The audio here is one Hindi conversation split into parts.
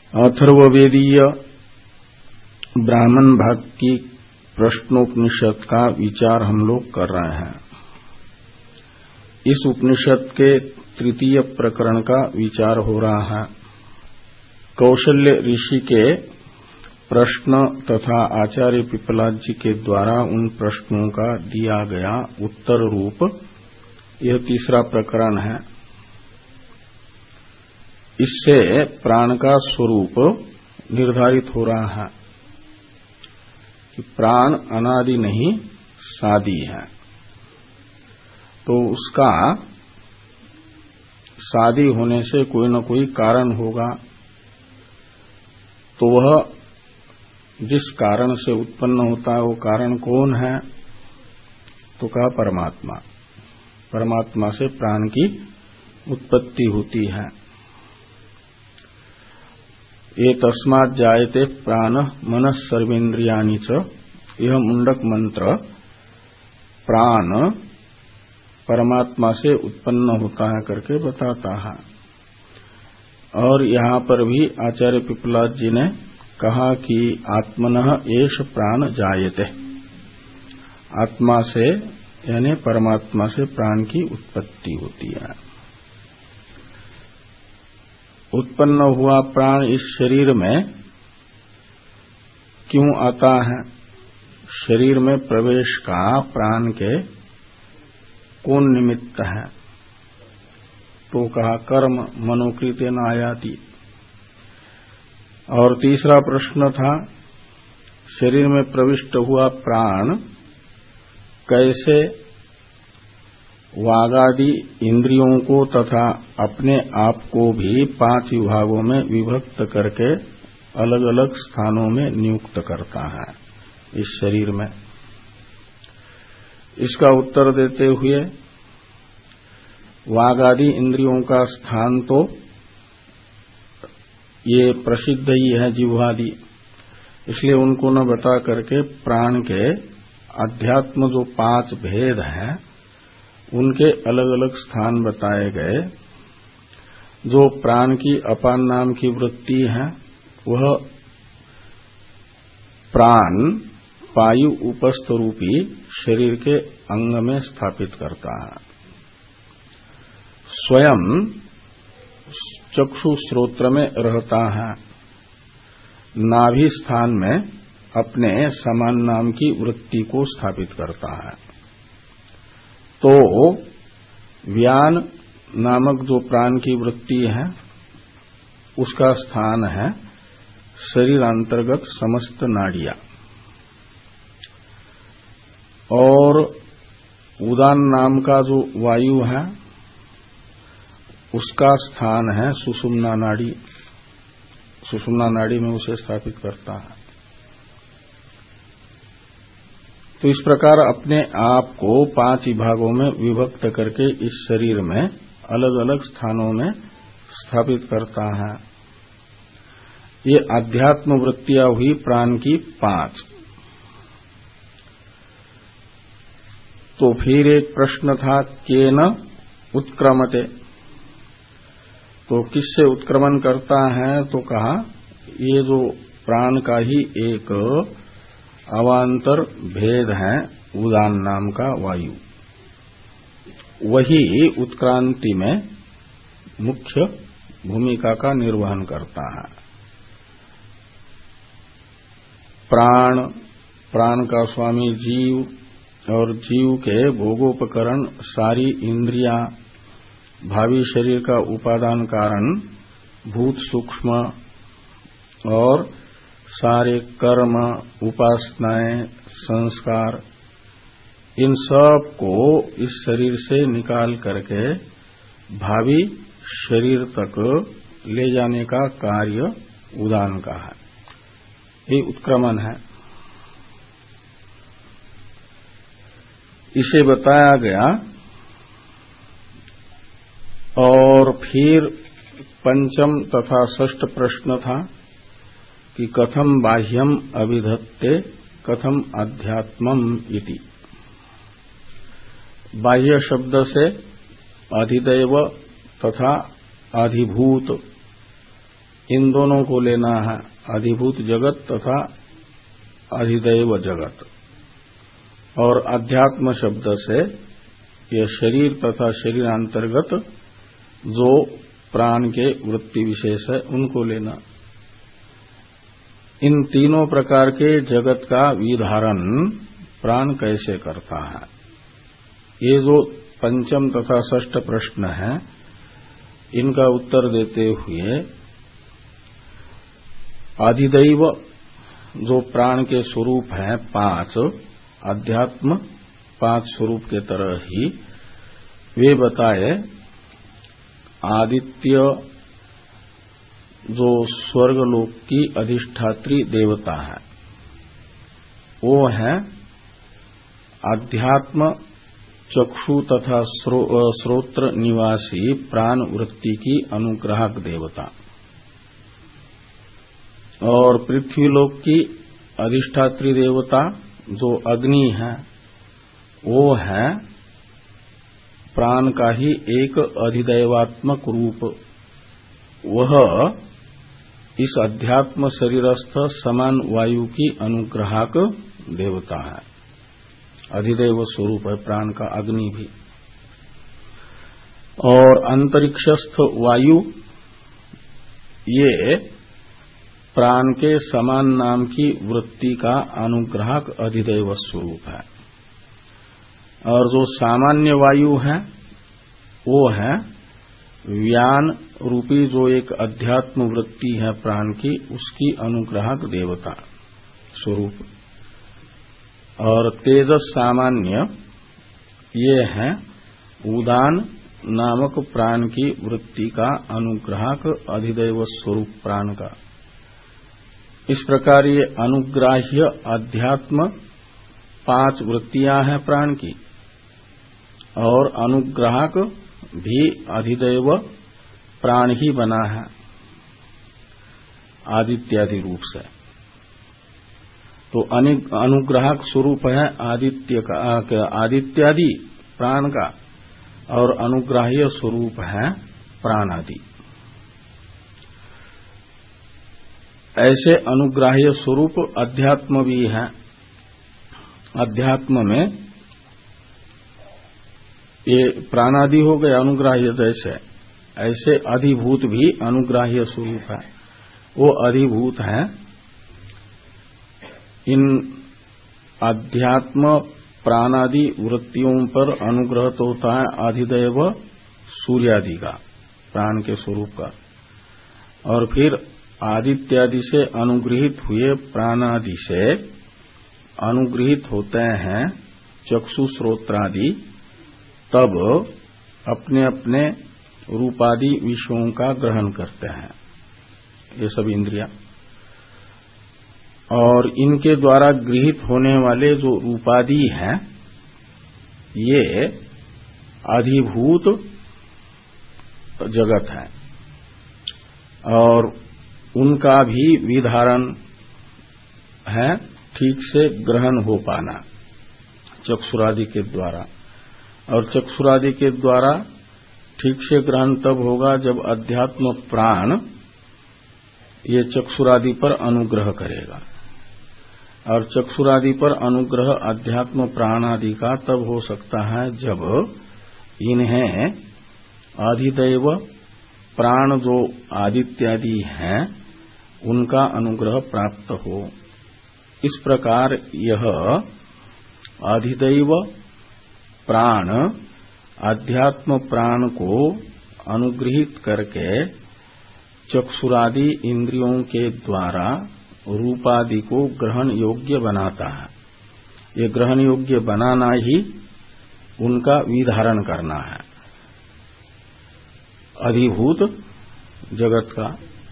अथर्ववेदीय ब्राह्मण भाग की प्रश्नोपनिषद का विचार हम लोग कर रहे हैं। इस उपनिषद के तृतीय प्रकरण का विचार हो रहा है। कौशल्य ऋषि के प्रश्न तथा आचार्य पिपलाद जी के द्वारा उन प्रश्नों का दिया गया उत्तर रूप यह तीसरा प्रकरण है। इससे प्राण का स्वरूप निर्धारित हो रहा है कि प्राण अनादि नहीं सादि है, तो उसका सादि होने से कोई न कोई कारण होगा। तो वह जिस कारण से उत्पन्न होता है वो कारण कौन है? तो कहा परमात्मा। परमात्मा से प्राण की उत्पत्ति होती है। ये तस्मात् जायते प्राण मनः सर्वेन्द्रियाणि च, यह मुंडक मंत्र प्राण परमात्मा से उत्पन्न होता है करके बताता है। और यहाँ पर भी आचार्य पिपलाद जी ने कहा कि आत्मनः एष प्राण जायते, आत्मा से यानी परमात्मा से प्राण की उत्पत्ति होती है। उत्पन्न हुआ प्राण इस शरीर में क्यों आता है? शरीर में प्रवेश का प्राण के कौन निमित्त है? तो कहा कर्म मनोकृतेन आयाति। और तीसरा प्रश्न था शरीर में प्रविष्ट हुआ प्राण कैसे वागादि इंद्रियों को तथा अपने आप को भी 5 विभागों में विभक्त करके अलग अलग स्थानों में नियुक्त करता है इस शरीर में। इसका उत्तर देते हुए वागादि इंद्रियों का स्थान तो ये प्रसिद्ध ही है जिह्वादि, इसलिए उनको न बता करके प्राण के अध्यात्म जो 5 भेद हैं उनके अलग अलग स्थान बताए गए। जो प्राण की अपान नाम की वृत्ति है वह प्राण वायु उपस्थ रूपी शरीर के अंग में स्थापित करता है। स्वयं चक्षु श्रोत्र में रहता है। नाभि स्थान में अपने समान नाम की वृत्ति को स्थापित करता है। तो व्यान नामक जो प्राण की वृत्ति है उसका स्थान है शरीरांतर्गत समस्त नाड़ियां। और उदान नाम का जो वायु है उसका स्थान है सुषुम्ना नाड़ी। सुषुम्ना नाड़ी में उसे स्थापित करता है। तो इस प्रकार अपने आप को 5 विभागों में विभक्त करके इस शरीर में अलग अलग स्थानों में स्थापित करता है। ये अध्यात्म वृत्तियां हुई प्राण की 5। तो फिर एक प्रश्न था केन उत्क्रमते, तो किससे उत्क्रमण करता है? तो कहा ये जो प्राण का ही एक अवांतर भेद है उदान नाम का वायु, वही उत्क्रांति में मुख्य भूमिका का निर्वहन करता है। प्राण का स्वामी जीव, और जीव के भोगोपकरण सारी इंद्रियां, भावी शरीर का उपादान कारण भूत सूक्ष्म और सारे कर्म उपासनाएं संस्कार, इन सब को इस शरीर से निकाल करके भावी शरीर तक ले जाने का कार्य उदान का है। ये उत्क्रमण है। इसे बताया गया। और फिर पंचम तथा षष्ठ प्रश्न था कि कथम बाह्यम अभिधत्ते कथम अध्यात्मम इति। बाह्य शब्द से अधिदैव तथा अधिभूत इन दोनों को लेना है, अधिभूत जगत तथा अधिदैव जगत। और अध्यात्म शब्द से यह शरीर तथा शरीरांतर्गत जो प्राण के वृत्ति विशेष है उनको लेना। इन तीनों प्रकार के जगत का विधारण प्राण कैसे करता है, ये जो पंचम तथा षष्ठ प्रश्न है, इनका उत्तर देते हुए अधिदैव जो प्राण के स्वरूप हैं 5, अध्यात्म 5 स्वरूप के तरह ही वे बताए। आदित्य जो स्वर्गलोक की अधिष्ठात्री देवता है, वो है अध्यात्म चक्षु तथा श्रोत्र निवासी प्राण वृत्ति की अनुग्राहक देवता। और पृथ्वीलोक की अधिष्ठात्री देवता जो अग्नि है, वो है प्राण का ही एक अधिदैवात्मक रूप। वह इस अध्यात्म शरीरस्थ समान वायु की अनुग्राहक देवता है, अधिदैव स्वरूप है प्राण का अग्नि भी। और अंतरिक्षस्थ वायु ये प्राण के समान नाम की वृत्ति का अनुग्राहक अधिदैव स्वरूप है। और जो सामान्य वायु है वो है व्यान रूपी जो एक अध्यात्म वृत्ति है प्राण की, उसकी अनुग्राहक देवता स्वरूप। और तेजस सामान्य ये है उदान नामक प्राण की वृत्ति का अनुग्राहक अधिदैव स्वरूप प्राण का। इस प्रकार ये अनुग्राह्य अध्यात्म 5 वृत्तियां हैं प्राण की, और अनुग्राहक भी अधिदैव प्राण ही बना है आदित्यादि रूप से। तो अनुग्राहक स्वरूप है आदित्य का, आदित्यादि प्राण का, और अनुग्राह्य स्वरूप है प्राणादि। ऐसे अनुग्राह्य स्वरूप अध्यात्म भी है। अध्यात्म में ये प्राणादि हो गए अनुग्राह्य, जैसे ऐसे अधिभूत भी अनुग्राह्य स्वरूप है। वो अधिभूत है इन अध्यात्म प्राणादि वृत्तियों पर अनुग्रह तो होता है अधिदैव सूर्यादि का, प्राण के स्वरूप का। और फिर आदित्यादि से अनुग्रहित हुए प्राणादि से अनुग्रहित होते हैं चक्षु श्रोत्रादि, तब अपने अपने रूपादि विषयों का ग्रहण करते हैं ये सब इंद्रिया। और इनके द्वारा गृहीत होने वाले जो रूपादि हैं, ये अधिभूत जगत है, और उनका भी विधारण है ठीक से ग्रहण हो पाना चक्षुरादि के द्वारा। और चक्षुरादि के द्वारा ठीक से ग्रहण तब होगा जब अध्यात्म प्राण ये चक्षुरादि पर अनुग्रह करेगा। और चक्षुरादि पर अनुग्रह अध्यात्म प्राणादि का तब हो सकता है जब इन्हें अधिदैव प्राण जो आदित्यादि हैं उनका अनुग्रह प्राप्त हो। इस प्रकार यह अधिदैव प्राण अध्यात्म प्राण को अनुग्रहित करके चक्षुरादि इंद्रियों के द्वारा रूपादि को ग्रहण योग्य बनाता है। ये ग्रहण योग्य बनाना ही उनका विधारण करना है अधिभूत जगत का।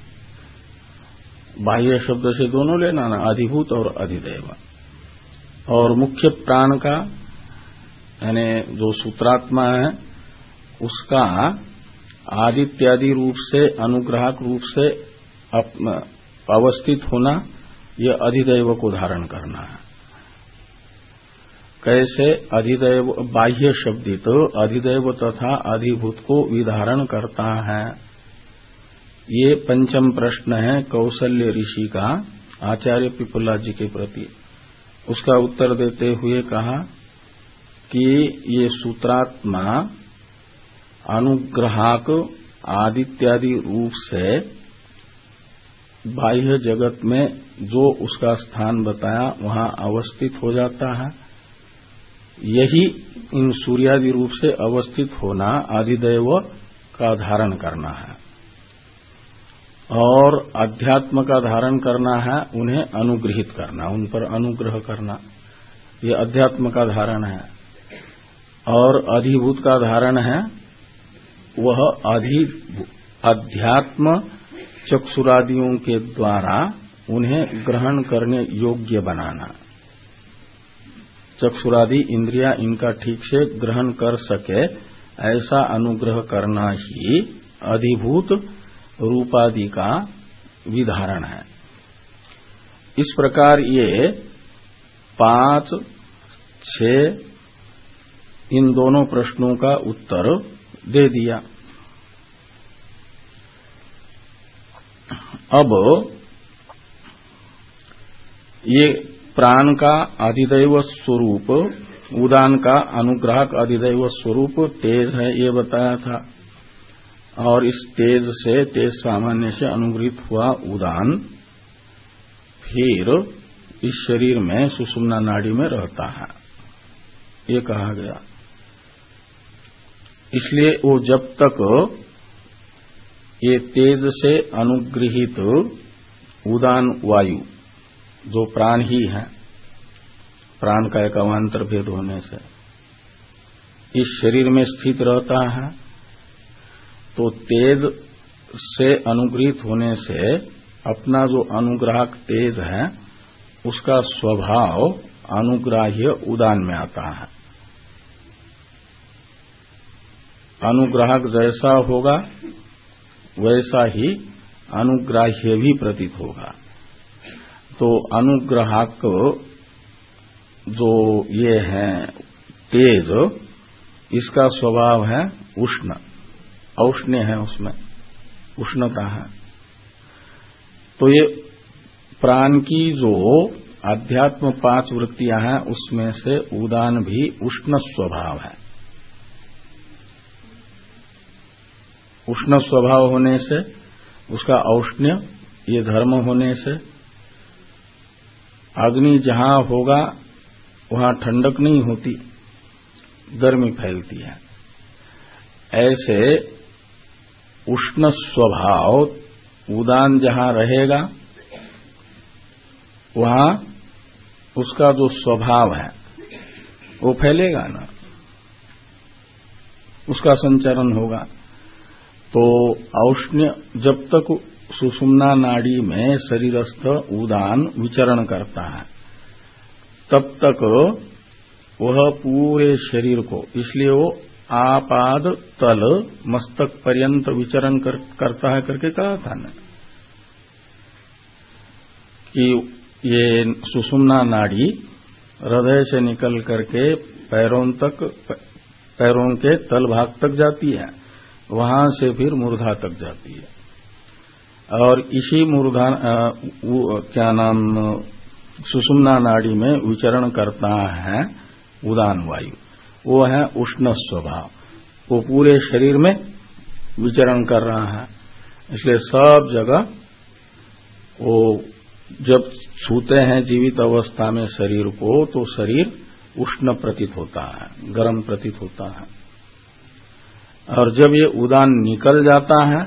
बाह्य शब्द से दोनों लेना ना, अधिभूत और अधिदैव। और मुख्य प्राण का यानी जो सूत्रात्मा है उसका आदित्यादि रूप से अनुग्राहक रूप से अवस्थित होना, यह अधिदैव को धारण करना है। कैसे अधिदैव बाह्य शब्दित अधिदैव तथा अधिभूत को विधारण करता है, ये पंचम प्रश्न है कौशल्य ऋषि का आचार्य पिपला जी के प्रति। उसका उत्तर देते हुए कहा कि ये सूत्रात्मा अनुग्रहाक आदित्यादि रूप से बाह्य जगत में जो उसका स्थान बताया वहां अवस्थित हो जाता है। यही इन सूर्यादि रूप से अवस्थित होना आदिदेव का धारण करना है और अध्यात्म का धारण करना है, उन्हें अनुग्रहित करना, उन पर अनुग्रह करना, ये अध्यात्म का धारण है। और अधिभूत का धारण है वह अध्यात्म चक्षुरादियों के द्वारा उन्हें ग्रहण करने योग्य बनाना। चक्षुरादि इंद्रिया इनका ठीक से ग्रहण कर सके ऐसा अनुग्रह करना ही अधिभूत रूपादि का विधारण है। इस प्रकार ये 5, 6 इन दोनों प्रश्नों का उत्तर दे दिया। अब ये प्राण का अधिदैव स्वरूप, उदान का अनुग्राहक अधिदैव स्वरूप तेज है, ये बताया था। और इस तेज से, तेज सामान्य से अनुग्रहित हुआ उदान फिर इस शरीर में सुषुम्ना नाड़ी में रहता है, ये कहा गया। इसलिए वो जब तक ये तेज से अनुग्रहित उदान वायु जो प्राण ही है, प्राण का एक अवान्तर भेद होने से इस शरीर में स्थित रहता है, तो तेज से अनुग्रहित होने से अपना जो अनुग्राहक तेज है उसका स्वभाव अनुग्राह्य उदान में आता है। अनुग्राहक जैसा होगा वैसा ही अनुग्राह्य भी प्रतीत होगा। तो अनुग्राहक जो ये है तेज, इसका स्वभाव है उष्ण, औष्ण्य है, उसमें उष्णता है। तो ये प्राण की जो अध्यात्म 5 वृत्तियां हैं उसमें से उदान भी उष्ण स्वभाव है। उष्ण स्वभाव होने से उसका औष्ण्य ये धर्म होने से अग्नि जहां होगा वहां ठंडक नहीं होती, गर्मी फैलती है। ऐसे उष्ण स्वभाव उदान जहां रहेगा वहां उसका जो स्वभाव है वो फैलेगा ना, उसका संचरण होगा। तो औष्ण्य जब तक सुषुम्ना नाड़ी में शरीरस्थ उदान विचरण करता है तब तक वह पूरे शरीर को, इसलिए वो आपाद तल मस्तक पर्यंत विचरण करता है करके कहा था ना कि ये सुषुम्ना नाड़ी हृदय से निकल करके पैरों के तल भाग तक जाती है, वहां से फिर मूर्धा तक जाती है। और इसी मूर्धा सुषुम्ना नाड़ी में विचरण करता है उदान वायु, वो है उष्ण स्वभाव, वो पूरे शरीर में विचरण कर रहा है। इसलिए सब जगह वो जब छूते हैं जीवित अवस्था में शरीर को तो शरीर उष्ण प्रतीत होता है, गर्म प्रतीत होता है। और जब ये उदान निकल जाता है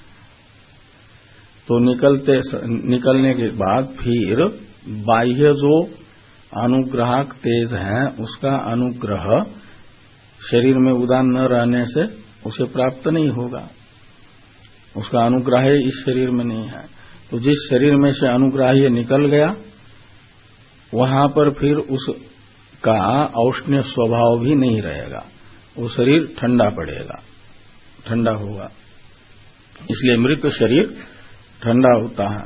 तो निकलने के बाद फिर बाह्य जो अनुग्राहक तेज है उसका अनुग्रह शरीर में उदान न रहने से उसे प्राप्त नहीं होगा, उसका अनुग्राह्य इस शरीर में नहीं है। तो जिस शरीर में से अनुग्राह्य निकल गया वहां पर फिर उसका औष्ण्य स्वभाव भी नहीं रहेगा, वो शरीर ठंडा पड़ेगा, ठंडा होगा। इसलिए मृत शरीर ठंडा होता है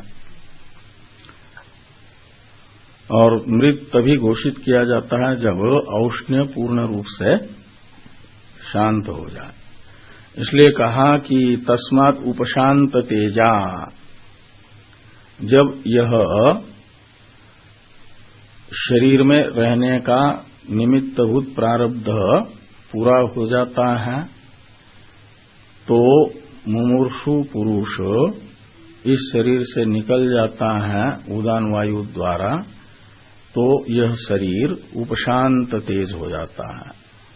और मृत तभी घोषित किया जाता है जब औष्ण्य पूर्ण रूप से शांत हो जाए। इसलिए कहा कि तस्मात् उपशांत तेजा, जब यह शरीर में रहने का निमित्तभूत प्रारब्ध पूरा हो जाता है तो मुमूर्षु पुरुष इस शरीर से निकल जाता है उदान वायु द्वारा, तो यह शरीर उपशांत तेज हो जाता है।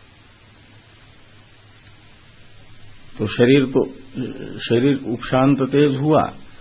तो शरीर उपशांत तेज हुआ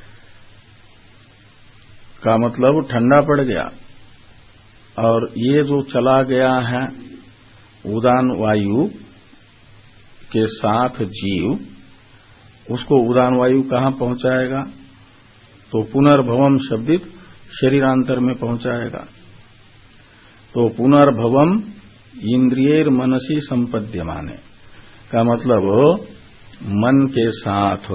का मतलब ठंडा पड़ गया, और ये जो चला गया है उदान वायु के साथ जीव, उसको उदान वायु कहाँ पहुंचाएगा? तो पुनर्भवम शब्दित शरीरांतर में पहुंचाएगा। तो पुनर्भवम इंद्रियर मनसी संपद्यमाने का मतलब मन के साथ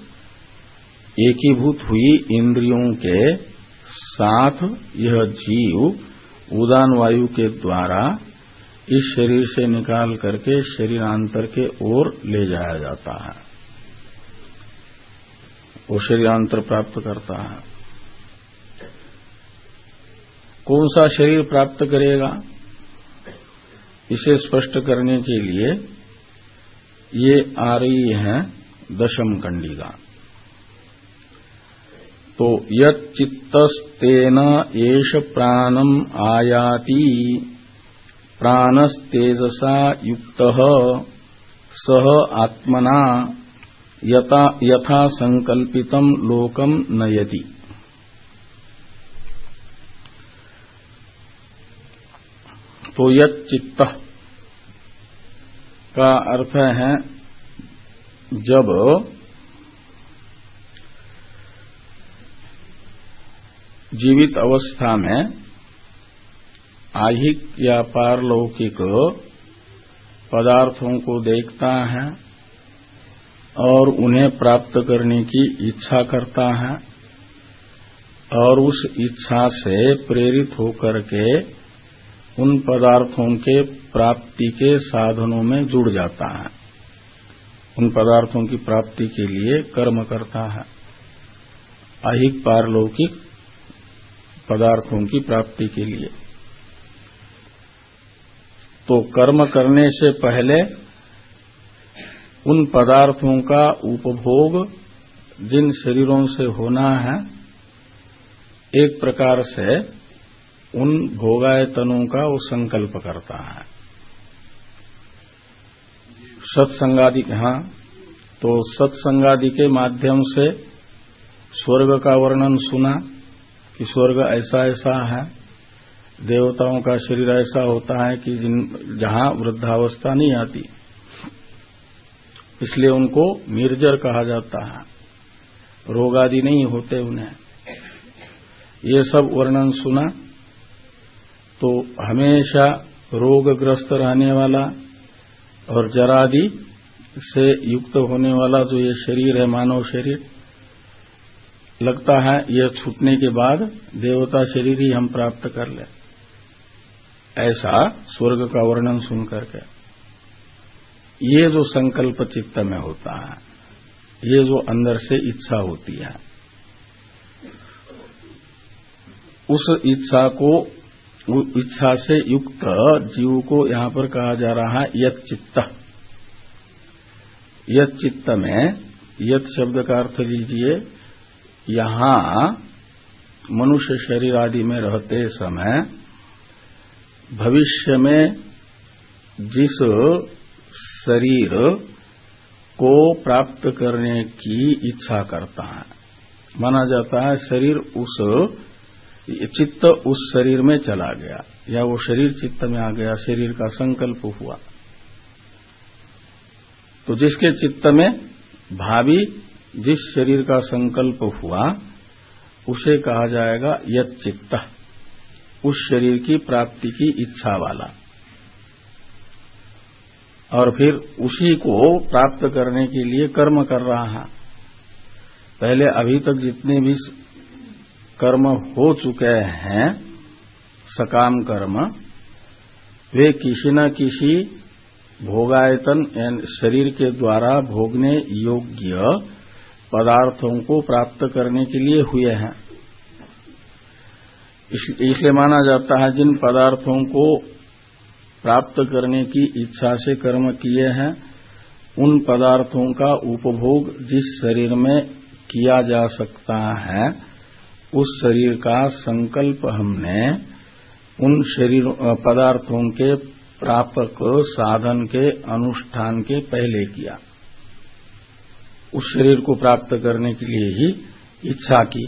एकीभूत हुई इंद्रियों के साथ यह जीव उदान वायु के द्वारा इस शरीर से निकाल करके शरीरांतर के ओर ले जाया जाता है, वो शरीरांतर प्राप्त करता है। कौन सा शरीर प्राप्त करेगा, इसे स्पष्ट करने के लिए ये आ रही है दशम कंडिका। तो यत् चित्तस्तेन एष प्राणम आयाति प्राणस्तेजसा युक्तः सह आत्मना यथा संकल्पितम लोकम नयति। तो यत् चित्त का अर्थ है जब जीवित अवस्था में आहिक या पारलौकिक पदार्थों को देखता है और उन्हें प्राप्त करने की इच्छा करता है, और उस इच्छा से प्रेरित होकर के उन पदार्थों के प्राप्ति के साधनों में जुड़ जाता है, उन पदार्थों की प्राप्ति के लिए कर्म करता है, अहिक पारलौकिक पदार्थों की प्राप्ति के लिए। तो कर्म करने से पहले उन पदार्थों का उपभोग जिन शरीरों से होना है, एक प्रकार से उन भोगायतनों का वो संकल्प करता है। सत्संगादि, हाँ, तो सत्संगादि के माध्यम से स्वर्ग का वर्णन सुना कि स्वर्ग ऐसा ऐसा है, देवताओं का शरीर ऐसा होता है कि जहां वृद्धावस्था नहीं आती, इसलिए उनको निर्जर कहा जाता है, रोग आदि नहीं होते उन्हें। ये सब वर्णन सुना तो हमेशा रोगग्रस्त रहने वाला और जरादि से युक्त होने वाला जो ये शरीर है, मानव शरीर, लगता है यह छूटने के बाद देवता शरीर ही हम प्राप्त कर ले, ऐसा स्वर्ग का वर्णन सुन करके ये जो संकल्प चित्त में होता है, ये जो अंदर से इच्छा होती है, उस इच्छा से युक्त जीव को यहां पर कहा जा रहा है यत् चित्त। यत् चित्त में यत् शब्द का अर्थ लीजिए, यहां मनुष्य शरीर आदि में रहते समय भविष्य में जिस शरीर को प्राप्त करने की इच्छा करता है, माना जाता है शरीर उस चित्त उस शरीर में चला गया, या वो शरीर चित्त में आ गया, शरीर का संकल्प हुआ। तो जिसके चित्त में भावी जिस शरीर का संकल्प हुआ उसे कहा जाएगा यत् चित्त, उस शरीर की प्राप्ति की इच्छा वाला। और फिर उसी को प्राप्त करने के लिए कर्म कर रहा है। पहले अभी तक जितने भी कर्म हो चुके हैं, सकाम कर्म, वे किसी न किसी भोगायतन शरीर के द्वारा भोगने योग्य पदार्थों को प्राप्त करने के लिए हुए हैं। इसलिए माना जाता है जिन पदार्थों को प्राप्त करने की इच्छा से कर्म किए हैं उन पदार्थों का उपभोग जिस शरीर में किया जा सकता है उस शरीर का संकल्प हमने उन शरीर पदार्थों के प्रापक साधन के अनुष्ठान के पहले किया। उस शरीर को प्राप्त करने के लिए ही इच्छा की।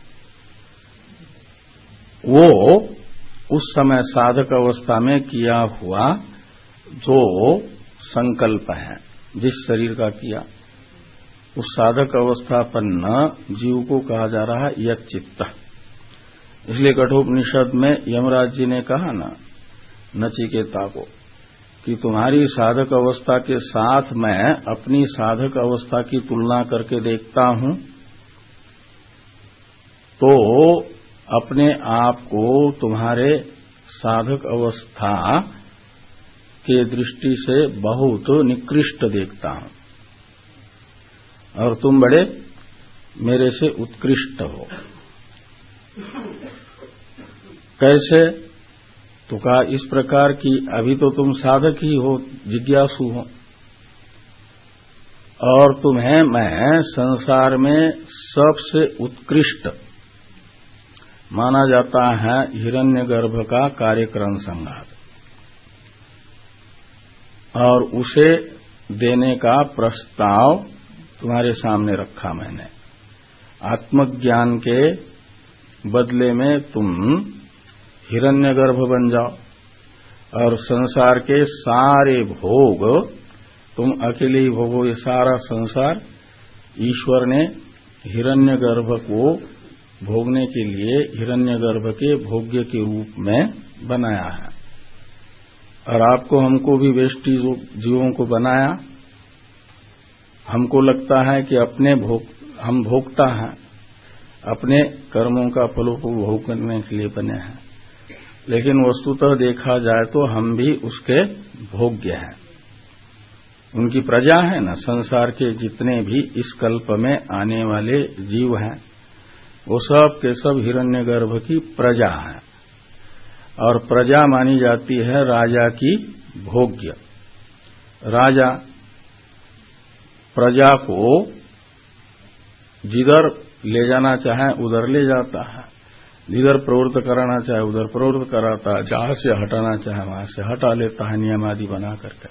वो उस समय साधक अवस्था में किया हुआ जो संकल्प है जिस शरीर का किया उस साधक अवस्थापन्न जीव को कहा जा रहा है यच्चित्त। इसलिए कठोपनिषद में यमराज जी ने कहा ना नचिकेता को कि तुम्हारी साधक अवस्था के साथ मैं अपनी साधक अवस्था की तुलना करके देखता हूं तो अपने आप को तुम्हारे साधक अवस्था के दृष्टि से बहुत निकृष्ट देखता हूं और तुम बड़े मेरे से उत्कृष्ट हो। कैसे? तो कहा इस प्रकार की अभी तो तुम साधक ही हो, जिज्ञासु हो, और तुम्हें मैं संसार में सबसे उत्कृष्ट माना जाता है हिरण्यगर्भ का कार्यक्रम संघात, और उसे देने का प्रस्ताव तुम्हारे सामने रखा मैंने। आत्मज्ञान के बदले में तुम हिरण्यगर्भ बन जाओ और संसार के सारे भोग तुम अकेले ही भोगो। ये सारा संसार ईश्वर ने हिरण्यगर्भ को भोगने के लिए हिरण्यगर्भ के भोग्य के रूप में बनाया है, और आपको हमको भी वेष्टि जीवों को बनाया। हमको लगता है कि हम भोगता हैं, अपने कर्मों का फलों को भोग करने के लिए बने हैं, लेकिन वस्तुतः देखा जाए तो हम भी उसके भोग्य हैं। उनकी प्रजा है ना, संसार के जितने भी इस कल्प में आने वाले जीव हैं वो सब के सब हिरण्यगर्भ की प्रजा है, और प्रजा मानी जाती है राजा की भोग्य। राजा प्रजा को जिधर ले जाना चाहे उधर ले जाता है, जिधर प्रवृत्त कराना चाहे उधर प्रवृत्त कराता है, जहां से हटाना चाहे वहां से हटा लेता है नियम आदि बना करके,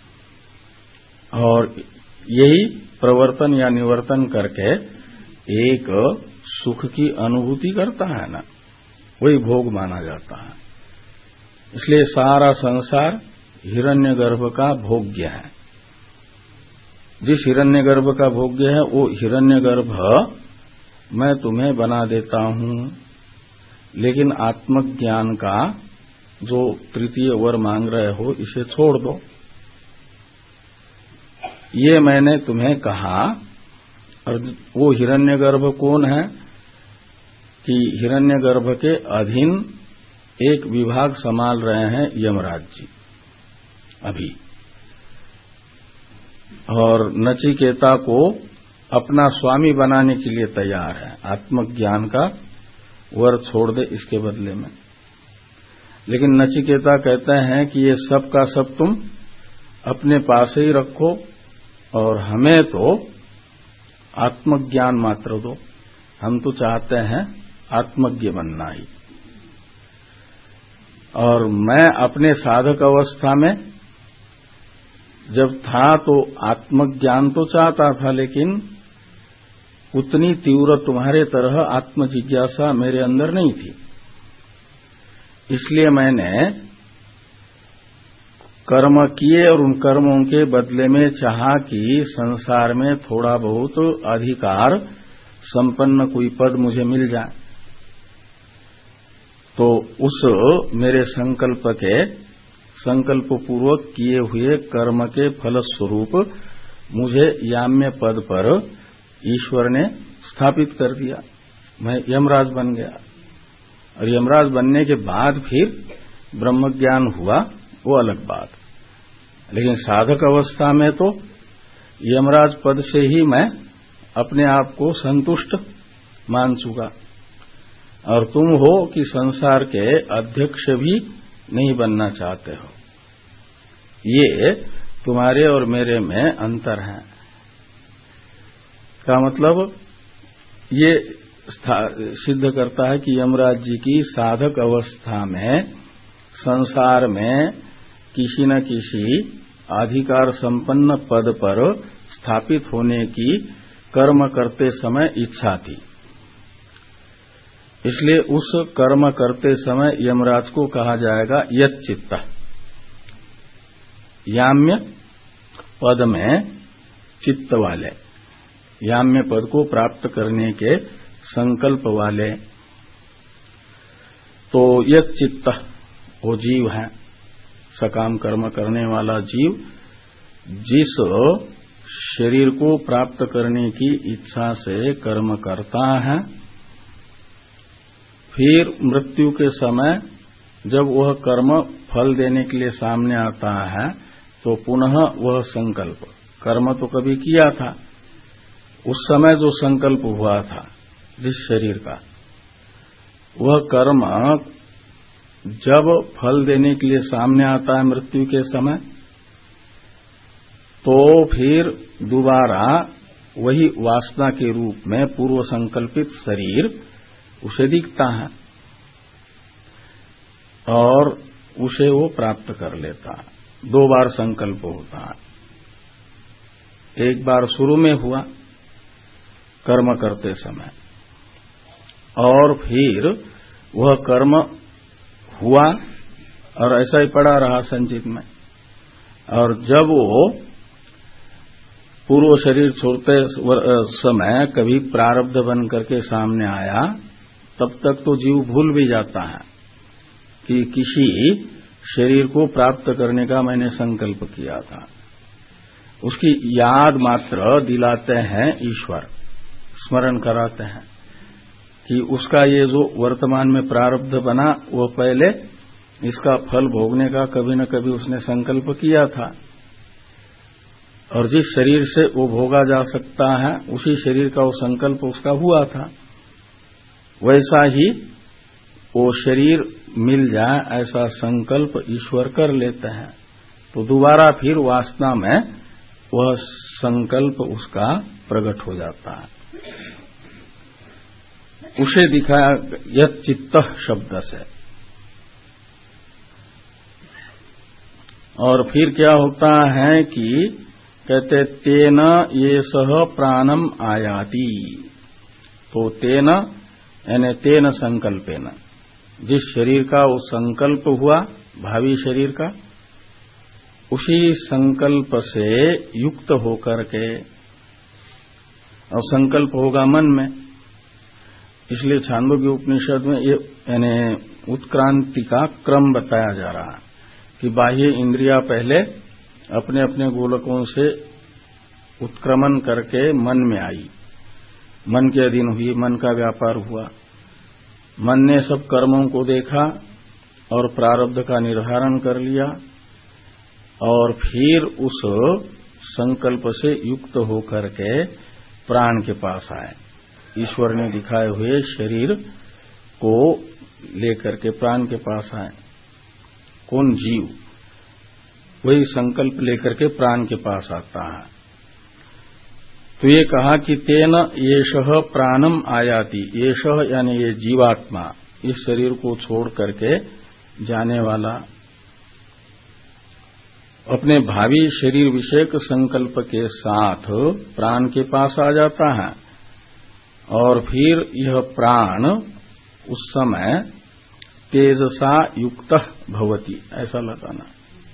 और यही प्रवर्तन या निवर्तन करके एक सुख की अनुभूति करता है ना, वही भोग माना जाता है। इसलिए सारा संसार हिरण्यगर्भ का भोग्य है। जिस हिरण्यगर्भ का भोग्य है वो हिरण्यगर्भ मैं तुम्हें बना देता हूं, लेकिन आत्मज्ञान का जो तृतीय वर मांग रहे हो इसे छोड़ दो। ये मैंने तुम्हें कहा। और वो हिरण्यगर्भ कौन है कि हिरण्यगर्भ के अधीन एक विभाग संभाल रहे हैं यमराज जी अभी, और नचिकेता को अपना स्वामी बनाने के लिए तैयार है। आत्मज्ञान का वर छोड़ दे इसके बदले में। लेकिन नचिकेता कहते हैं कि ये सब का सब तुम अपने पास ही रखो और हमें तो आत्मज्ञान मात्र दो। हम तो चाहते हैं आत्मज्ञ बनना ही। और मैं अपने साधक अवस्था में जब था तो आत्मज्ञान तो चाहता था, लेकिन उतनी तीव्र तुम्हारे तरह आत्मजिज्ञासा मेरे अंदर नहीं थी। इसलिए मैंने कर्म किए और उन कर्मों के बदले में चाहा कि संसार में थोड़ा बहुत अधिकार संपन्न कोई पद मुझे मिल जाए। तो उस मेरे संकल्प पूर्वक किए हुए कर्म के फलस्वरूप मुझे याम्य पद पर ईश्वर ने स्थापित कर दिया। मैं यमराज बन गया, और यमराज बनने के बाद फिर ब्रह्मज्ञान हुआ वो अलग बात। लेकिन साधक अवस्था में तो यमराज पद से ही मैं अपने आप को संतुष्ट मान चुका, और तुम हो कि संसार के अध्यक्ष भी नहीं बनना चाहते हो। ये तुम्हारे और मेरे में अंतर है। का मतलब ये सिद्ध करता है कि यमराज जी की साधक अवस्था में संसार में किसी न किसी अधिकार संपन्न पद पर स्थापित होने की कर्म करते समय इच्छा थी। इसलिए उस कर्म करते समय यमराज को कहा जाएगा यच्चित्त। याम्य पद में चित्त वाले, याम्य पद को प्राप्त करने के संकल्प वाले। तो यच्चित्त वो जीव है, सकाम कर्म करने वाला जीव, जिस शरीर को प्राप्त करने की इच्छा से कर्म करता है, फिर मृत्यु के समय जब वह कर्म फल देने के लिए सामने आता है तो पुनः वह संकल्प, कर्म तो कभी किया था, उस समय जो संकल्प हुआ था जिस शरीर का, वह कर्म जब फल देने के लिए सामने आता है मृत्यु के समय, तो फिर दोबारा वही वासना के रूप में पूर्व संकल्पित शरीर उसे दिखता है और उसे वो प्राप्त कर लेता है। 2 बार संकल्प होता है। एक बार शुरू में हुआ कर्म करते समय, और फिर वह कर्म हुआ और ऐसा ही पड़ा रहा संचित में, और जब वो पूर्व शरीर छोड़ते समय कभी प्रारब्ध बन करके सामने आया, तब तक तो जीव भूल भी जाता है कि किसी शरीर को प्राप्त करने का मैंने संकल्प किया था। उसकी याद मात्र दिलाते हैं ईश्वर, स्मरण कराते हैं कि उसका ये जो वर्तमान में प्रारब्ध बना, वो पहले इसका फल भोगने का कभी न कभी उसने संकल्प किया था, और जिस शरीर से वो भोगा जा सकता है उसी शरीर का वो संकल्प उसका हुआ था। वैसा ही वो शरीर मिल जाए ऐसा संकल्प ईश्वर कर लेते हैं, तो दोबारा फिर वासना में वह संकल्प उसका प्रकट हो जाता है। उसे दिखाया यच्चित्त शब्द से। और फिर क्या होता है कि कहते तेन ये सह प्राणम आयाति, तो तेन यानी तेन संकल्पेन, जिस शरीर का वो संकल्प हुआ भावी शरीर का, उसी संकल्प से युक्त होकर के, और संकल्प होगा मन में, इसलिए छांदोग्य उपनिषद में ये यानी उत्क्रांति का क्रम बताया जा रहा है कि बाह्य इंद्रियां पहले अपने अपने गोलकों से उत्क्रमण करके मन में आई, मन के अधीन हुई, मन का व्यापार हुआ, मन ने सब कर्मों को देखा और प्रारब्ध का निर्धारण कर लिया, और फिर उस संकल्प से युक्त होकर के प्राण के पास आए। ईश्वर ने दिखाए हुए शरीर को लेकर के प्राण के पास आए। कौन? जीव। वही संकल्प लेकर के प्राण के पास आता है। तो ये कहा कि तेन येषः प्राणम आयाति, येषः यानी ये जीवात्मा, इस शरीर को छोड़ करके जाने वाला अपने भावी शरीर विषयक संकल्प के साथ प्राण के पास आ जाता है, और फिर यह प्राण उस समय तेजसा युक्त भवति, ऐसा लगाना।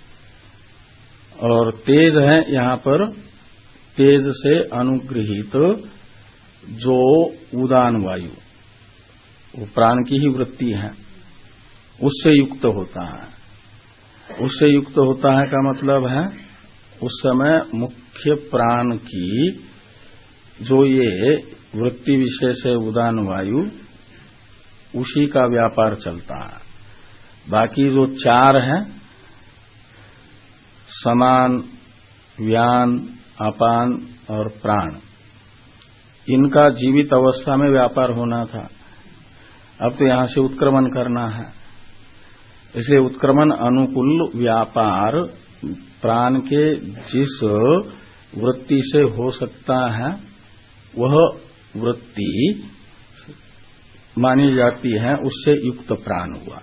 और तेज है यहां पर, तेज से अनुग्रहित जो उदान वायु, वो प्राण की ही वृत्ति है, उससे युक्त होता है। उससे युक्त होता है का मतलब है उस समय मुख्य प्राण की जो ये वृत्ति विशेष है उदान वायु, उसी का व्यापार चलता है। बाकी जो 4 हैं समान, व्यान, अपान और प्राण, इनका जीवित अवस्था में व्यापार होना था। अब तो यहां से उत्क्रमण करना है। इसलिए उत्क्रमण अनुकूल व्यापार प्राण के जिस वृत्ति से हो सकता है वह वृत्ति मानी जाती है, उससे युक्त प्राण हुआ,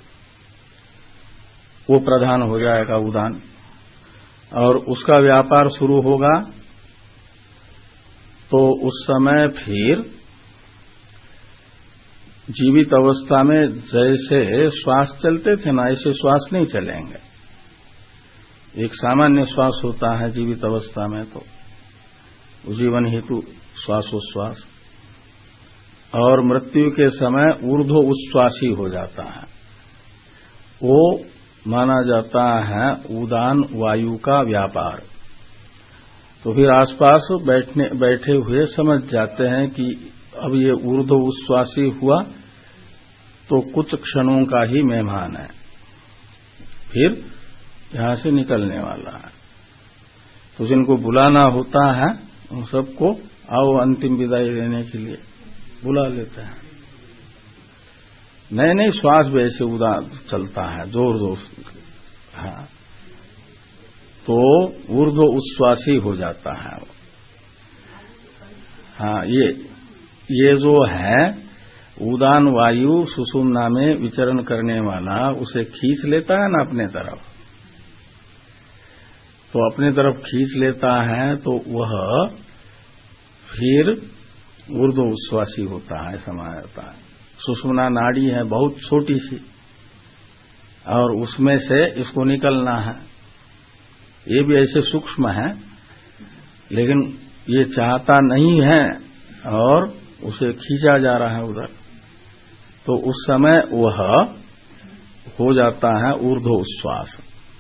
वो प्रधान हो जाएगा उदान, और उसका व्यापार शुरू होगा। तो उस समय फिर जीवित अवस्था में जैसे श्वास चलते थे ना, ऐसे श्वास नहीं चलेंगे। एक सामान्य श्वास होता है जीवित अवस्था में, तो जीवन हेतु श्वासोच्छ्वास, और मृत्यु के समय ऊर्ध्व उच्छ्वासी हो जाता है, वो माना जाता है उदान वायु का व्यापार। तो फिर आसपास बैठे हुए समझ जाते हैं कि अब ये ऊर्ध्व उच्छ्वासी हुआ तो कुछ क्षणों का ही मेहमान है, फिर यहां से निकलने वाला है। तो जिनको बुलाना होता है उन सबको आओ अंतिम विदाई देने के लिए बुला लेते हैं। नए नए श्वास भी ऐसे उदान चलता है, जोर जोर। हाँ, तो ऊर्ध्व उच्छ्वासी हो जाता है। हाँ, ये जो है उदान वायु सुषुम्ना में विचरण करने वाला, उसे खींच लेता है ना अपने तरफ, तो अपने तरफ खींच लेता है तो वह फिर ऊर्ध्व उच्छ्वासी होता है, समा जाता है। सुषुम्ना नाड़ी है बहुत छोटी सी, और उसमें से इसको निकलना है। ये भी ऐसे सूक्ष्म है, लेकिन ये चाहता नहीं है और उसे खींचा जा रहा है उधर, तो उस समय वह हो जाता है ऊर्ध्व उच्छ्वास।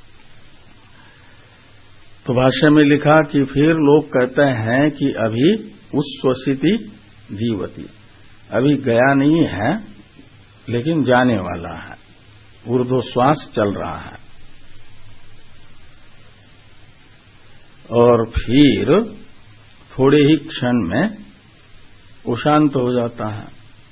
तो भाष्य में लिखा कि फिर लोग कहते हैं कि अभी उच्छ्वसिति जीवति, अभी गया नहीं है लेकिन जाने वाला है, ऊर्ध्वश्वास चल रहा है। और फिर थोड़े ही क्षण में वो शांत हो जाता है,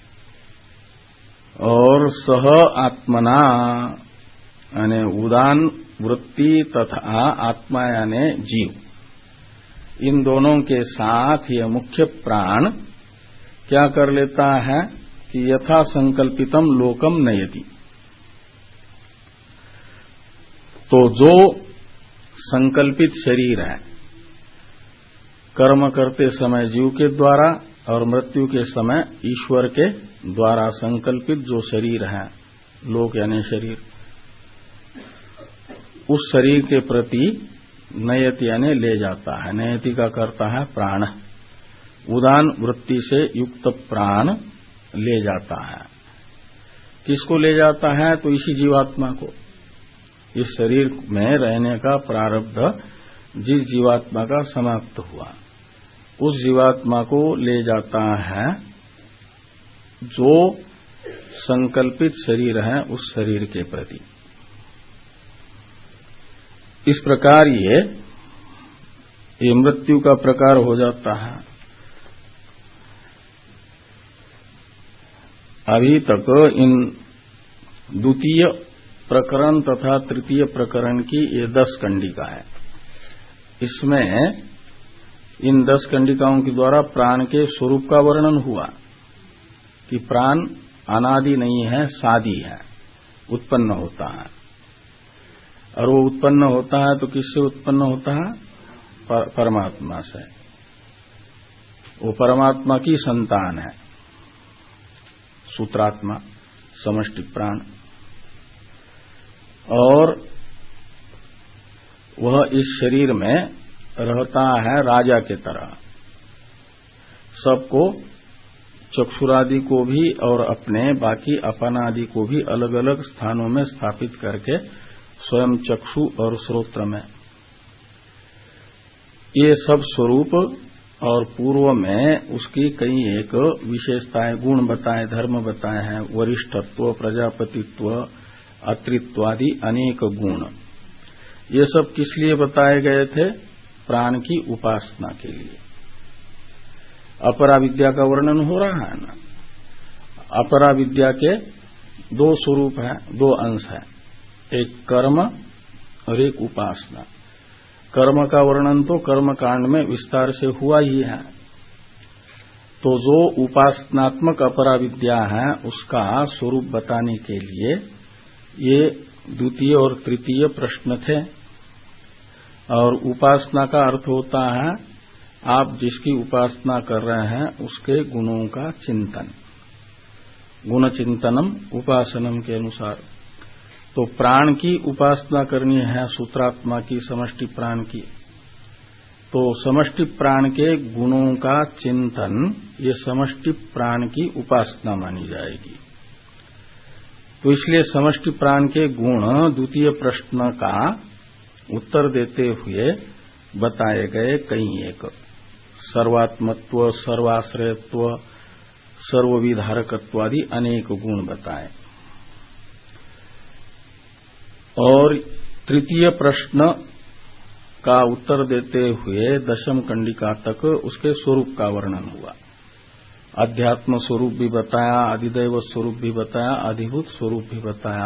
और सह आत्मना यानी उदान वृत्ति तथा आत्मा यानी जीव, इन दोनों के साथ यह मुख्य प्राण क्या कर लेता है कि यथा संकल्पितम लोकम नयति। तो जो संकल्पित शरीर है, कर्म करते समय जीव के द्वारा और मृत्यु के समय ईश्वर के द्वारा संकल्पित जो शरीर है, लोक यानी शरीर, उस शरीर के प्रति नयति यानी ले जाता है। नयति का करता है प्राण, उदान वृत्ति से युक्त प्राण ले जाता है। किसको ले जाता है? तो इसी जीवात्मा को। इस शरीर में रहने का प्रारब्ध जिस जीवात्मा का समाप्त हुआ, उस जीवात्मा को ले जाता है जो संकल्पित शरीर है उस शरीर के प्रति। इस प्रकार ये मृत्यु का प्रकार हो जाता है। अभी तक इन द्वितीय प्रकरण तथा तृतीय प्रकरण की ये 10 कंडिका है। इसमें इन 10 कंडिकाओं के द्वारा प्राण के स्वरूप का वर्णन हुआ कि प्राण अनादि नहीं है, सादी है, उत्पन्न होता है। और वो उत्पन्न होता है तो किससे उत्पन्न होता है? परमात्मा से। वो परमात्मा की संतान है, सूत्रात्मा, समष्टि प्राण। और वह इस शरीर में रहता है राजा के तरह, सबको, चक्षुरादि को भी और अपने बाकी अपनादि को भी अलग अलग स्थानों में स्थापित करके स्वयं चक्षु और श्रोत्र में ये सब स्वरूप और पूर्व में उसकी कई एक विशेषताएं, गुण बताए, धर्म बताए हैं, वरिष्ठत्व, प्रजापतित्व, अत्रित्वादि अनेक गुण, ये सब किस लिए बताए गए थे? प्राण की उपासना के लिए। अपरा विद्या का वर्णन हो रहा है ना। अपरा विद्या के दो स्वरूप हैं, दो अंश हैं, एक कर्म और एक उपासना। कर्म का वर्णन तो कर्म कांड में विस्तार से हुआ ही है। तो जो उपासनात्मक अपरा विद्या है उसका स्वरूप बताने के लिए ये द्वितीय और तृतीय प्रश्न थे। और उपासना का अर्थ होता है आप जिसकी उपासना कर रहे हैं उसके गुणों का चिंतन, गुण चिंतनम उपासनम के अनुसार। तो प्राण की उपासना करनी है, सूत्रात्मा की, समष्टि प्राण की। तो समष्टि प्राण के गुणों का चिंतन ये समष्टि प्राण की उपासना मानी जाएगी। तो इसलिए समष्टि प्राण के गुण द्वितीय प्रश्न का उत्तर देते हुए बताए गए कई एक। सर्वात्मत्व, सर्वाश्रयत्व, सर्वविधारकत्व आदि अनेक गुण बताए। और तृतीय प्रश्न का उत्तर देते हुए दशम कंडिका तक उसके स्वरूप का वर्णन हुआ। अध्यात्म स्वरूप भी बताया, अधिदैव स्वरूप भी बताया, अधिभूत स्वरूप भी बताया।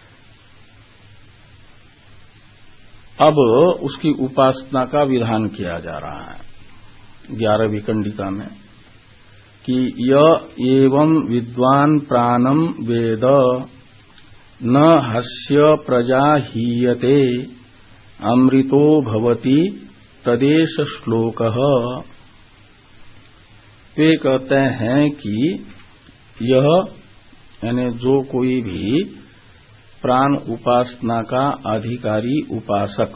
अब उसकी उपासना का विधान किया जा रहा है 11वीं कंडिका में कि य एवं विद्वान प्राणम वेद न हस्य प्रजा हीयते अमृतो भवति तदेश श्लोकः। वे कहते हैं कि यह यानी जो कोई भी प्राण उपासना का अधिकारी उपासक,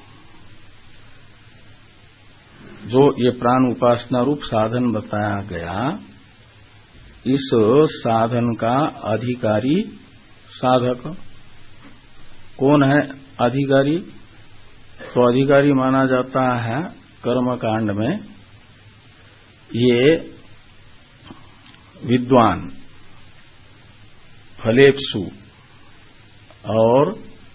जो ये प्राण उपासना रूप साधन बताया गया, इस साधन का अधिकारी साधक कौन है? अधिकारी तो अधिकारी माना जाता है कर्मकांड में ये विद्वान, फलेप्सु और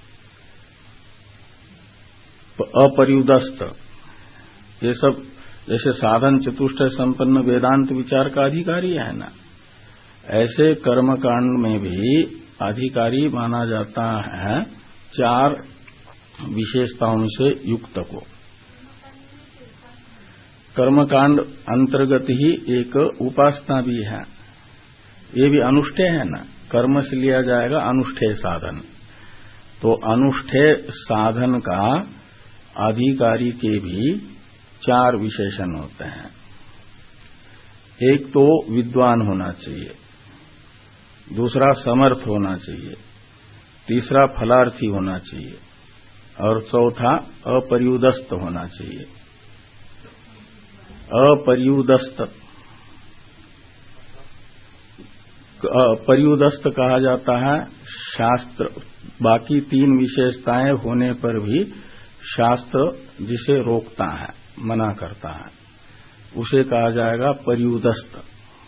अपरियुदस्त, ये सब जैसे साधन चतुष्टय संपन्न वेदांत विचार का अधिकारी है ना, ऐसे कर्मकांड में भी अधिकारी माना जाता है 4 विशेषताओं से युक्त को। कर्मकांड अंतर्गत ही एक उपासना भी है, ये भी अनुष्ठेय है ना, कर्म से लिया जाएगा अनुष्ठेय साधन। तो अनुष्ठेय साधन का अधिकारी के भी 4 विशेषण होते हैं। एक तो विद्वान होना चाहिए, दूसरा समर्थ होना चाहिए, तीसरा फलार्थी होना चाहिए और चौथा अपरियुदस्त होना चाहिए। परियुदस्त कहा जाता है शास्त्र, बाकी 3 विशेषताएं होने पर भी शास्त्र जिसे रोकता है, मना करता है, उसे कहा जाएगा परियुदस्त।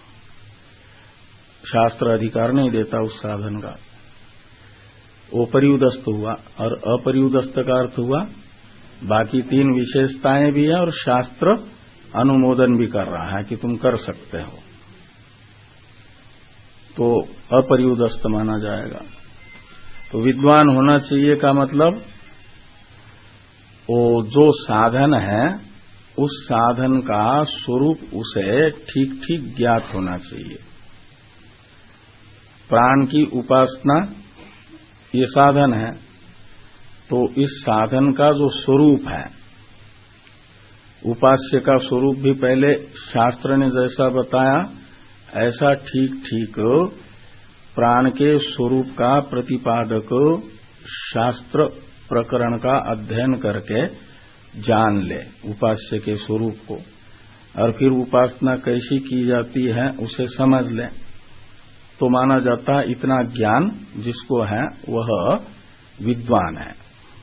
शास्त्र अधिकार नहीं देता उस साधन का, वो परियुदस्त हुआ। और अपरियुदस्त का अर्थ हुआ बाकी 3 विशेषताएं भी है और शास्त्र अनुमोदन भी कर रहा है कि तुम कर सकते हो, तो अपरियुदस्त माना जाएगा। तो विद्वान होना चाहिए का मतलब वो जो साधन है उस साधन का स्वरूप उसे ठीक ठीक ज्ञात होना चाहिए। प्राण की उपासना ये साधन है, तो इस साधन का जो स्वरूप है, उपास्य का स्वरूप भी पहले शास्त्र ने जैसा बताया ऐसा ठीक ठीक प्राण के स्वरूप का प्रतिपादक शास्त्र प्रकरण का अध्ययन करके जान ले उपास्य के स्वरूप को, और फिर उपासना कैसी की जाती है उसे समझ ले, तो माना जाता है इतना ज्ञान जिसको है वह विद्वान है।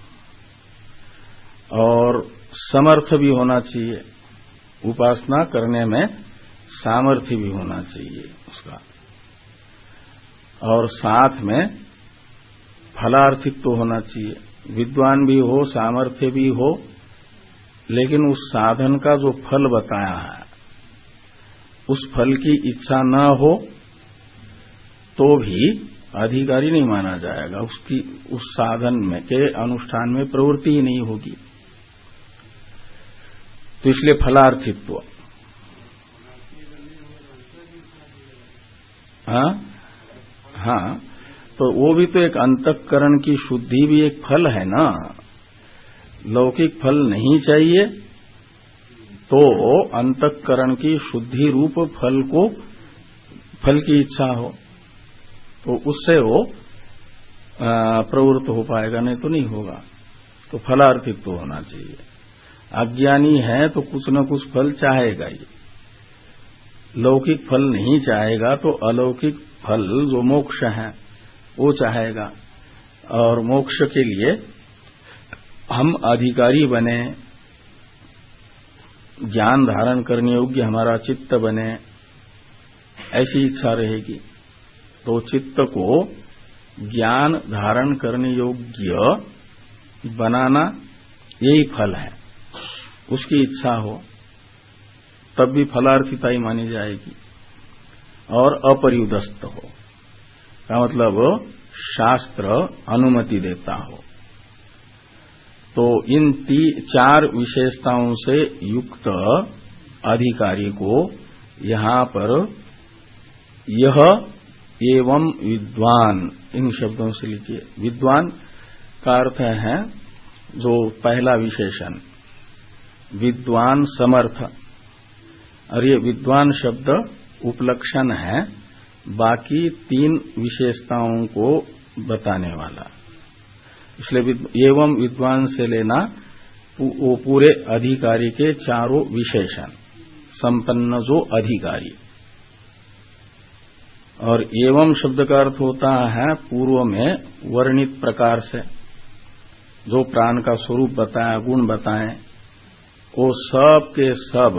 और समर्थ भी होना चाहिए, उपासना करने में सामर्थ्य भी होना चाहिए उसका, और साथ में फलार्थित्व तो होना चाहिए, विद्वान भी हो, सामर्थ्य भी हो, लेकिन उस साधन का जो फल बताया है उस फल की इच्छा न हो तो भी अधिकारी नहीं माना जाएगा। उसकी उस साधन में के अनुष्ठान में प्रवृत्ति ही नहीं होगी। तो इसलिए फलार्थित्व। हाँ, तो वो भी तो एक अंतःकरण की शुद्धि भी एक फल है ना। लौकिक फल नहीं चाहिए तो अंतःकरण की शुद्धि रूप फल को, फल की इच्छा हो तो उससे वो प्रवृत्त हो पाएगा, नहीं तो नहीं होगा। तो फलार्थित्व होना चाहिए। अज्ञानी है तो कुछ न कुछ फल चाहेगा ही। लौकिक फल नहीं चाहेगा तो अलौकिक फल जो मोक्ष है वो चाहेगा। और मोक्ष के लिए हम अधिकारी बने, ज्ञान धारण करने योग्य हमारा चित्त बने, ऐसी इच्छा रहेगी। तो चित्त को ज्ञान धारण करने योग्य बनाना यही फल है। उसकी इच्छा हो तब भी फलार्थिता ही मानी जाएगी। और अपर्युदस्त हो का मतलब शास्त्र अनुमति देता हो। तो इन 4 विशेषताओं से युक्त अधिकारी को यहां पर यह एवं विद्वान, इन शब्दों से लीजिए। विद्वान का अर्थ है जो पहला विशेषण विद्वान समर्थ, और ये विद्वान शब्द उपलक्षण है बाकी 3 विशेषताओं को बताने वाला। इसलिए एवं विद्वान से लेना वो पूरे अधिकारी के 4 विशेषण, संपन्न जो अधिकारी। और एवं शब्द का अर्थ होता है पूर्व में वर्णित प्रकार से जो प्राण का स्वरूप बताया, गुण बताए, वो सब के सब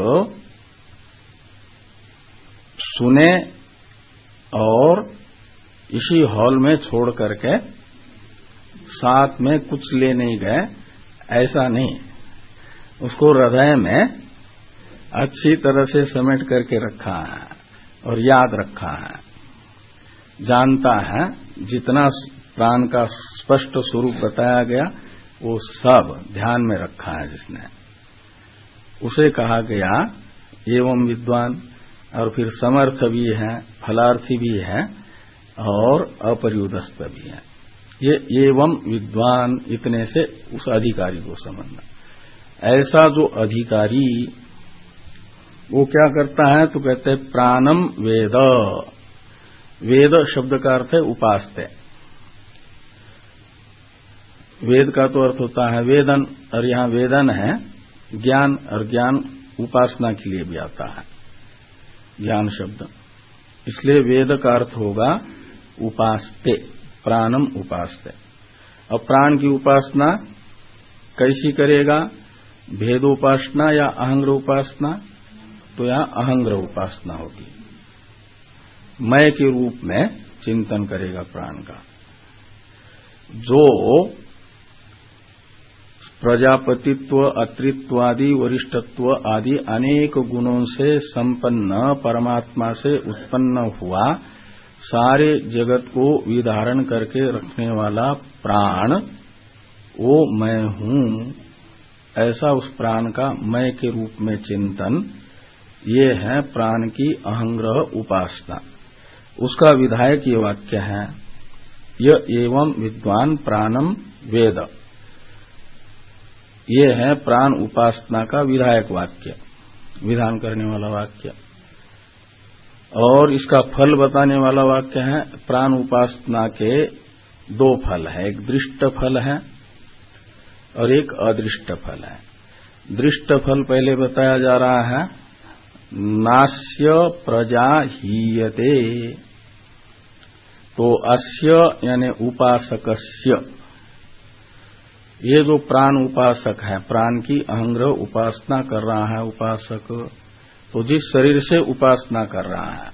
सुने और इसी हॉल में छोड़ करके साथ में कुछ ले नहीं गए, ऐसा नहीं। उसको हृदय में अच्छी तरह से समेट करके रखा है और याद रखा है, जानता है। जितना प्राण का स्पष्ट स्वरूप बताया गया वो सब ध्यान में रखा है जिसने, उसे कहा गया एवं विद्वान। और फिर समर्थ भी है, फलार्थी भी है और अपर्युदस्त भी है। ये एवं विद्वान इतने से उस अधिकारी को समझना। ऐसा जो अधिकारी वो क्या करता है तो कहते हैं प्राणम वेद। वेद शब्द का अर्थ है उपास्य। वेद का तो अर्थ होता है वेदन, और यहां वेदन है ज्ञान, और ज्ञान उपासना के लिए भी आता है ज्ञान शब्द। इसलिए वेद का अर्थ होगा उपास्ते, प्राणम उपास्ते। अब प्राण की उपासना कैसी करेगा? भेदोपासना या अहंग्र उपासना? तो यहां अहंग्र उपासना होगी। मैं के रूप में चिंतन करेगा प्राण का। जो प्रजापतित्व, अत्रित्वादि, वरिष्ठत्व आदि अनेक गुणों से संपन्न परमात्मा से उत्पन्न हुआ, सारे जगत को विधारण करके रखने वाला प्राण, वो मैं हूं, ऐसा उस प्राण का मैं के रूप में चिंतन, ये है प्राण की अहंग्रह उपासना। उसका विधायक ये वाक्य है, यह एवं विद्वान प्राणम वेद। ये है प्राण उपासना का विधायक वाक्य, विधान करने वाला वाक्य। और इसका फल बताने वाला वाक्य है। प्राण उपासना के 2 फल है, एक दृष्ट फल है और एक अदृष्ट फल है। दृष्ट फल पहले बताया जा रहा है, नास्य प्रजा हीयते। तो अस्य यानी उपासकस्य, ये जो प्राण उपासक है, प्राण की अहंग्रह उपासना कर रहा है उपासक, तो जिस शरीर से उपासना कर रहा है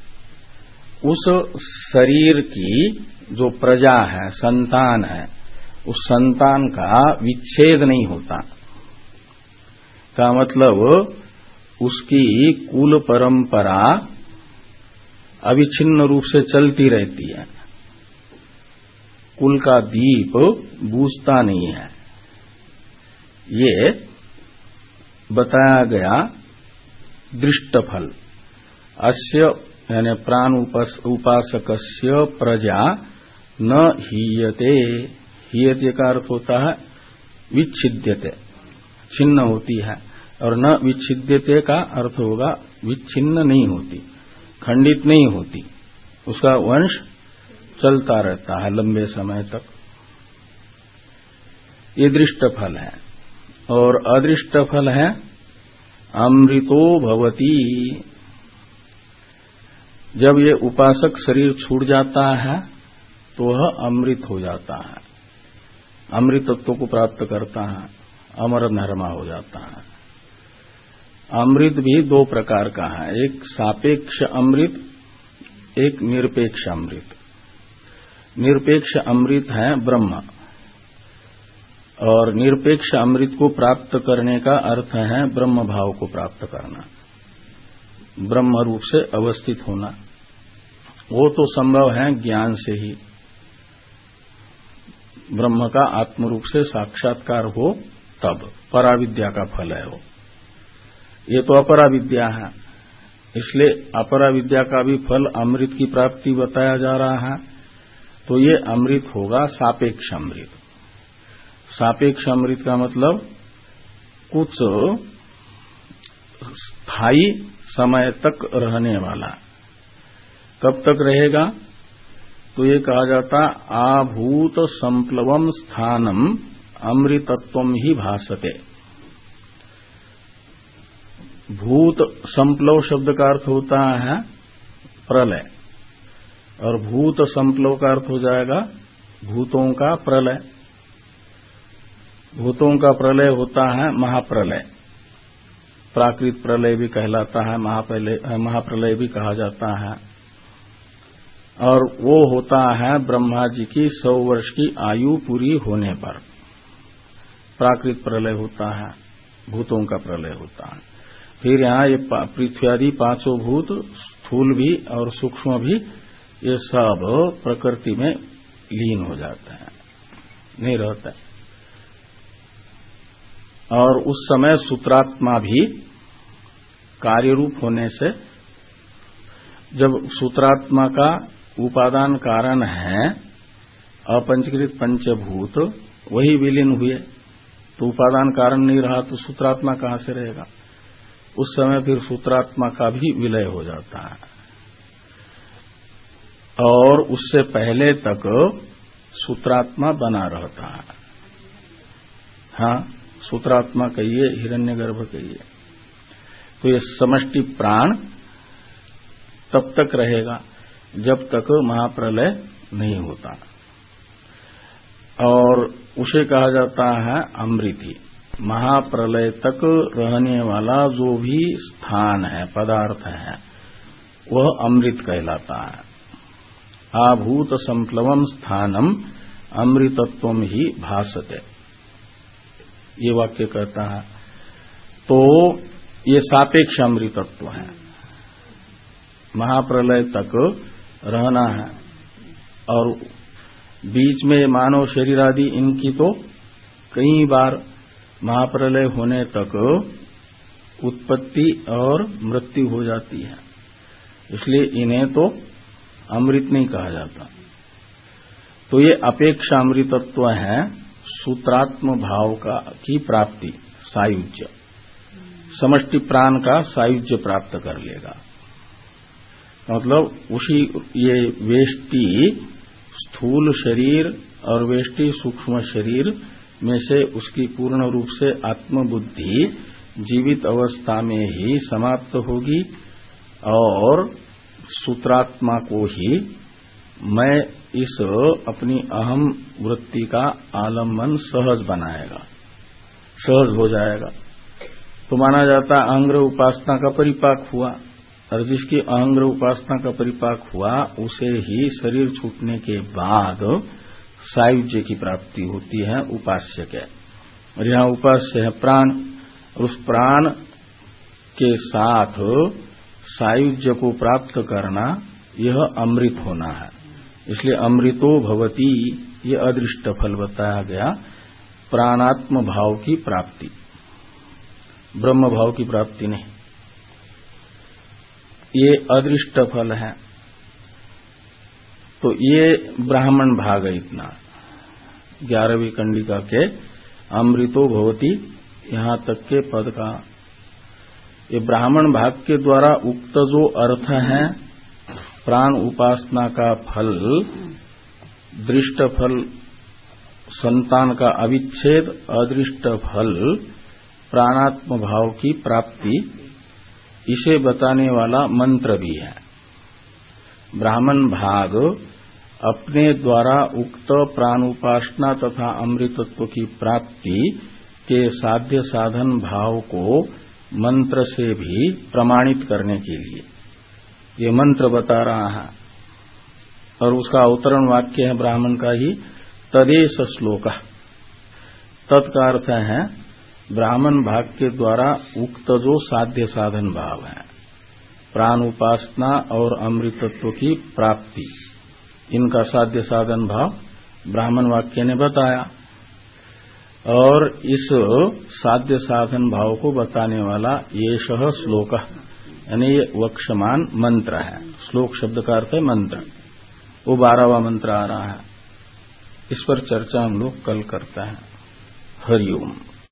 उस शरीर की जो प्रजा है, संतान है, उस संतान का विच्छेद नहीं होता। का मतलब उसकी कुल परंपरा अविच्छिन्न रूप से चलती रहती है, कुल का दीप बुझता नहीं है। ये बताया गया दृष्ट फल। अस्य यानी प्राण उपासकस्य प्रजा न हीयते। हीयते का अर्थ होता है विच्छिद्यते, छिन्न होती है, और न विच्छिद्यते का अर्थ होगा विच्छिन्न नहीं होती, खंडित नहीं होती, उसका वंश चलता रहता है लंबे समय तक। ये दृष्ट फल है। और अदृष्ट फल है अमृतो भवति। जब ये उपासक शरीर छूट जाता है तो वह अमृत हो जाता है, अमृतत्व को प्राप्त करता है, अमर नरमा हो जाता है। अमृत भी दो प्रकार का है, एक सापेक्ष अमृत, एक निरपेक्ष अमृत। निरपेक्ष अमृत है ब्रह्म, और निरपेक्ष अमृत को प्राप्त करने का अर्थ है ब्रह्म भाव को प्राप्त करना, ब्रह्म रूप से अवस्थित होना। वो तो संभव है ज्ञान से ही, ब्रह्म का आत्म रूप से साक्षात्कार हो तब, पराविद्या का फल है वो। ये तो अपराविद्या है, इसलिए अपराविद्या का भी फल अमृत की प्राप्ति बताया जा रहा है। तो ये अमृत होगा सापेक्ष अमृत। सापेक्ष अमृत का मतलब कुछ स्थायी समय तक रहने वाला। कब तक रहेगा? तो ये कहा जाता आभूत संप्लवम स्थानम अमृतत्वम ही भासते। भूत संप्लव शब्द का अर्थ होता है प्रलय, और भूत संप्लव का अर्थ हो जाएगा भूतों का प्रलय। भूतों का प्रलय होता है महाप्रलय, प्राकृत प्रलय भी कहलाता है, महाप्रलय भी कहा जाता है। और वो होता है ब्रह्मा जी की 100 वर्ष की आयु पूरी होने पर प्राकृत प्रलय होता है, भूतों का प्रलय होता है। फिर यहाँ ये पृथ्वी आदि पांचों भूत, स्थूल भी और सूक्ष्म भी, ये सब प्रकृति में लीन हो जाते हैं, नहीं रहता। और उस समय सूत्रात्मा भी कार्य रूप होने से, जब सूत्रात्मा का उपादान कारण है अपंचकृत पंचभूत, वही विलीन हुए, तो उपादान कारण नहीं रहा तो सूत्रात्मा कहां से रहेगा? उस समय फिर सूत्रात्मा का भी विलय हो जाता है। और उससे पहले तक सूत्रात्मा बना रहता है। हाँ, सूत्रात्मा कहिए, हिरण्यगर्भ कहिए। तो ये समष्टि प्राण तब तक रहेगा जब तक महाप्रलय नहीं होता, और उसे कहा जाता है अमृति। महाप्रलय तक रहने वाला जो भी स्थान है, पदार्थ है, वह अमृत कहलाता है। आभूत संप्लवम स्थानम अमृतत्वम ही भासते, ये वाक्य कहता है। तो ये सापेक्ष अमृतत्व है, महाप्रलय तक रहना है। और बीच में मानव शरीर आदि इनकी तो कई बार महाप्रलय होने तक उत्पत्ति और मृत्यु हो जाती है, इसलिए इन्हें तो अमृत नहीं कहा जाता। तो ये अपेक्षा अमृतत्व है सूत्रात्म भाव की प्राप्ति, सायुज्य, समष्टि प्राण का सायुज्य प्राप्त कर लेगा। मतलब उसी ये वेष्टि स्थूल शरीर और वेष्टि सूक्ष्म शरीर में से उसकी पूर्ण रूप से आत्मबुद्धि जीवित अवस्था में ही समाप्त होगी, और सूत्रात्मा को ही मैं इस अपनी अहम वृत्ति का आलम्बन सहज बनाएगा, सहज हो जाएगा। तो माना जाता अहंग्र उपासना का परिपाक हुआ, और जिसकी अहंग्र उपासना का परिपाक हुआ उसे ही शरीर छूटने के बाद सायुज्य की प्राप्ति होती है उपास्य के। और यहाँ उपास्य है प्राण, और उस प्राण के साथ सायुज्य को प्राप्त करना यह अमृत होना है। इसलिए अमृतो भवती ये अदृष्ट फल बताया गया, प्राणात्म भाव की प्राप्ति, ब्रह्म भाव की प्राप्ति नहीं, ये अदृष्ट फल है। तो ये ब्राह्मण भाग है इतना 11वीं कंडिका के अमृतो भवती यहां तक के पद का। ये ब्राह्मण भाग के द्वारा उक्त जो अर्थ है प्राण उपासना का फल, दृष्ट फल संतान का अविच्छेद, अदृष्ट फल प्राणात्म भाव की प्राप्ति, इसे बताने वाला मंत्र भी है। ब्राह्मण भाग अपने द्वारा उक्त प्राण उपासना तथा अमृतत्व की प्राप्ति के साध्य साधन भाव को मंत्र से भी प्रमाणित करने के लिए ये मंत्र बता रहा है। और उसका अवतरण वाक्य है ब्राह्मण का ही, तदेश श्लोक। तत्का अर्थ है ब्राह्मण भाग के द्वारा उक्त जो साध्य साधन भाव है, प्राण उपासना और अमृतत्व की प्राप्ति, इनका साध्य साधन भाव ब्राह्मण वाक्य ने बताया। और इस साध्य साधन भाव को बताने वाला येषः श्लोक, यानी ये वक्षमान मंत्र है। श्लोक शब्द का अर्थ है मंत्र, वो 12वां मंत्र आ रहा है। इस पर चर्चा हम लोग कल करते हैं। हरिओम।